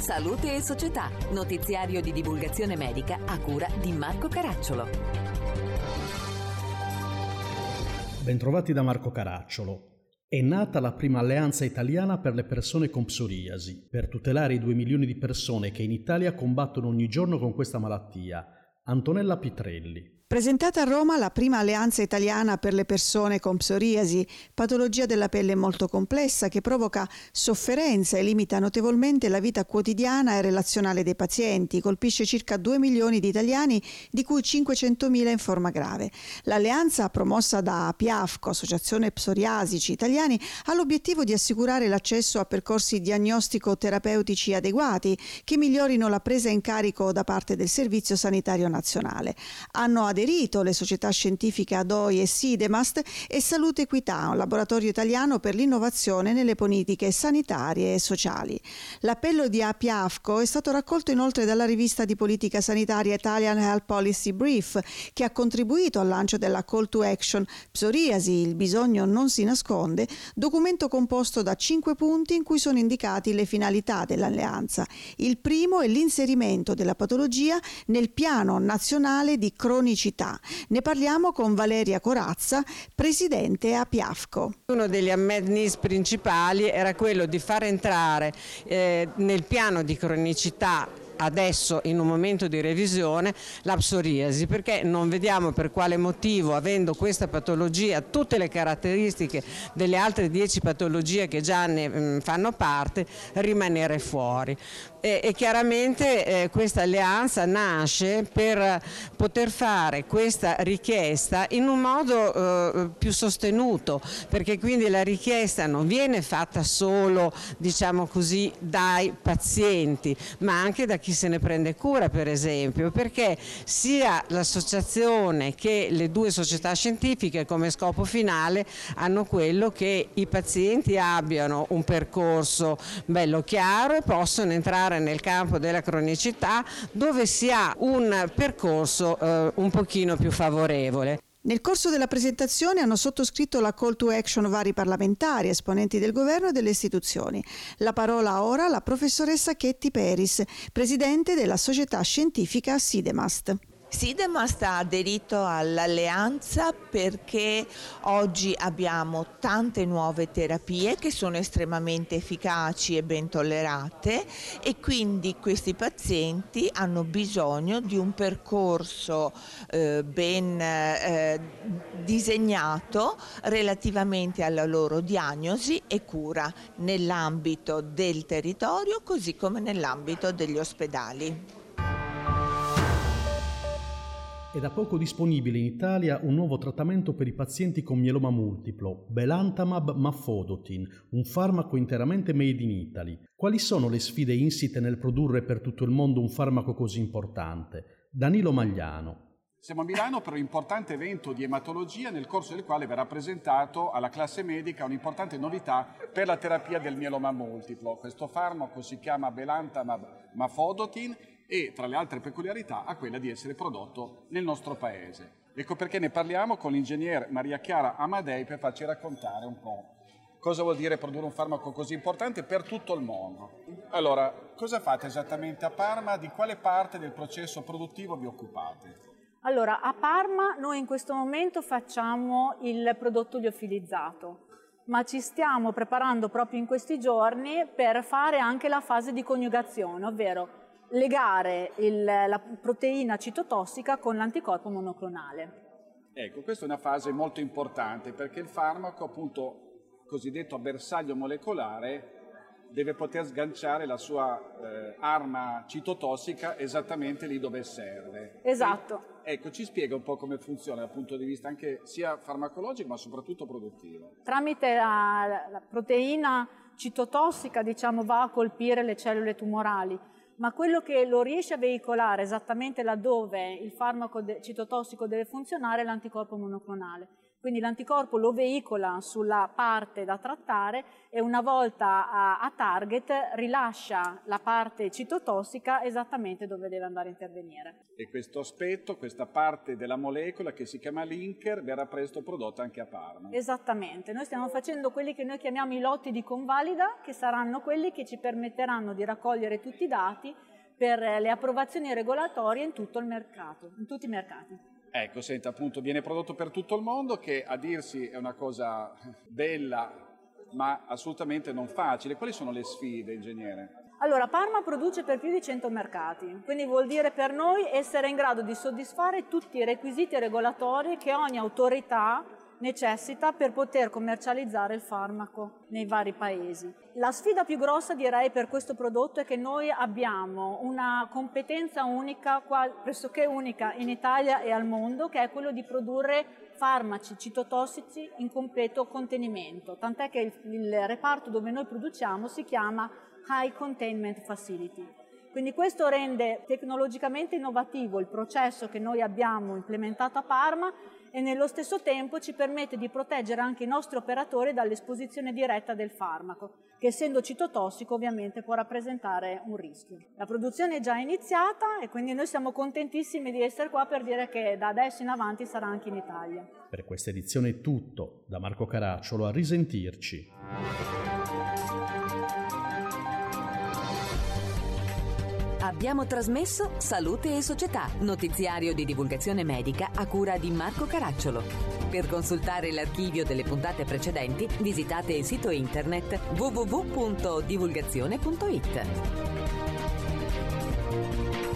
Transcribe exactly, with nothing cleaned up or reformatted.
Salute e Società, notiziario di divulgazione medica a cura di Marco Caracciolo. Bentrovati da Marco Caracciolo. È nata la prima alleanza italiana per le persone con psoriasi, per tutelare i due milioni di persone che in Italia combattono ogni giorno con questa malattia. Antonella Pitrelli. Presentata a Roma la prima alleanza italiana per le persone con psoriasi, patologia della pelle molto complessa che provoca sofferenza e limita notevolmente la vita quotidiana e relazionale dei pazienti, colpisce circa due milioni di italiani, di cui cinquecentomila in forma grave. L'alleanza, promossa da Piafco, Associazione Psoriasici Italiani, ha l'obiettivo di assicurare l'accesso a percorsi diagnostico-terapeutici adeguati che migliorino la presa in carico da parte del Servizio Sanitario Nazionale. Hanno aderito le società scientifiche A D O I e Sidemast e Salute Equità, un laboratorio italiano per l'innovazione nelle politiche sanitarie e sociali. L'appello di Piafco è stato raccolto inoltre dalla rivista di politica sanitaria Italian Health Policy Brief, che ha contribuito al lancio della Call to Action Psoriasi, il bisogno non si nasconde, documento composto da cinque punti in cui sono indicati le finalità dell'alleanza. Il primo è l'inserimento della patologia nel piano nazionale di cronicità. Ne parliamo con Valeria Corazza, presidente a Piafco. Uno degli unmet needs principali era quello di far entrare eh, nel piano di cronicità adesso in un momento di revisione la psoriasi, perché non vediamo per quale motivo, avendo questa patologia tutte le caratteristiche delle altre dieci patologie che già ne mh, fanno parte, rimanere fuori. E, e chiaramente eh, questa alleanza nasce per poter fare questa richiesta in un modo eh, più sostenuto, perché quindi la richiesta non viene fatta solo, diciamo così, dai pazienti, ma anche da chi se ne prende cura, per esempio, perché sia l'associazione che le due società scientifiche come scopo finale hanno quello che i pazienti abbiano un percorso bello chiaro e possono entrare nel campo della cronicità dove si ha un percorso eh, un pochino più favorevole. Nel corso della presentazione hanno sottoscritto la call to action vari parlamentari, esponenti del governo e delle istituzioni. La parola ora alla professoressa Ketty Peris, presidente della società scientifica Sidemast. Sidemast ha aderito all'alleanza perché oggi abbiamo tante nuove terapie che sono estremamente efficaci e ben tollerate e quindi questi pazienti hanno bisogno di un percorso eh, ben eh, disegnato relativamente alla loro diagnosi e cura nell'ambito del territorio così come nell'ambito degli ospedali. È da poco disponibile in Italia un nuovo trattamento per i pazienti con mieloma multiplo, Belantamab Mafodotin, un farmaco interamente made in Italy. Quali sono le sfide insite nel produrre per tutto il mondo un farmaco così importante? Danilo Magliano. Siamo a Milano per un importante evento di ematologia nel corso del quale verrà presentato alla classe medica un'importante novità per la terapia del mieloma multiplo. Questo farmaco si chiama Belantamab Mafodotin e tra le altre peculiarità ha quella di essere prodotto nel nostro paese. Ecco perché ne parliamo con l'ingegner Maria Chiara Amadei per farci raccontare un po' cosa vuol dire produrre un farmaco così importante per tutto il mondo. Allora, cosa fate esattamente a Parma? Di quale parte del processo produttivo vi occupate? Allora, a Parma noi in questo momento facciamo il prodotto liofilizzato, ma ci stiamo preparando proprio in questi giorni per fare anche la fase di coniugazione, ovvero legare il, la proteina citotossica con l'anticorpo monoclonale. Ecco, questa è una fase molto importante perché il farmaco, appunto, cosiddetto a bersaglio molecolare, deve poter sganciare la sua eh, arma citotossica esattamente lì dove serve. Esatto. E, ecco, ci spiega un po' come funziona dal punto di vista anche sia farmacologico ma soprattutto produttivo. Tramite la, la proteina citotossica, diciamo, va a colpire le cellule tumorali, ma quello che lo riesce a veicolare esattamente laddove il farmaco de- citotossico deve funzionare è l'anticorpo monoclonale. Quindi l'anticorpo lo veicola sulla parte da trattare e una volta a, a target rilascia la parte citotossica esattamente dove deve andare a intervenire. E questo aspetto, questa parte della molecola che si chiama linker, verrà presto prodotta anche a Parma. Esattamente, noi stiamo facendo quelli che noi chiamiamo i lotti di convalida, che saranno quelli che ci permetteranno di raccogliere tutti i dati per le approvazioni regolatorie in tutto il mercato, in tutti i mercati. Ecco, senta, appunto, viene prodotto per tutto il mondo, che a dirsi è una cosa bella, ma assolutamente non facile. Quali sono le sfide, ingegnere? Allora, Parma produce per più di cento mercati, quindi vuol dire per noi essere in grado di soddisfare tutti i requisiti regolatori che ogni autorità necessita per poter commercializzare il farmaco nei vari paesi. La sfida più grossa, direi, per questo prodotto è che noi abbiamo una competenza unica, pressoché unica in Italia e al mondo, che è quello di produrre farmaci citotossici in completo contenimento, tant'è che il, il reparto dove noi produciamo si chiama High Containment Facility. Quindi questo rende tecnologicamente innovativo il processo che noi abbiamo implementato a Parma e nello stesso tempo ci permette di proteggere anche i nostri operatori dall'esposizione diretta del farmaco, che essendo citotossico ovviamente può rappresentare un rischio. La produzione è già iniziata e quindi noi siamo contentissimi di essere qua per dire che da adesso in avanti sarà anche in Italia. Per questa edizione è tutto, da Marco Caracciolo, a risentirci. Abbiamo trasmesso Salute e Società, notiziario di divulgazione medica a cura di Marco Caracciolo. Per consultare l'archivio delle puntate precedenti, visitate il sito internet w w w punto divulgazione punto i t.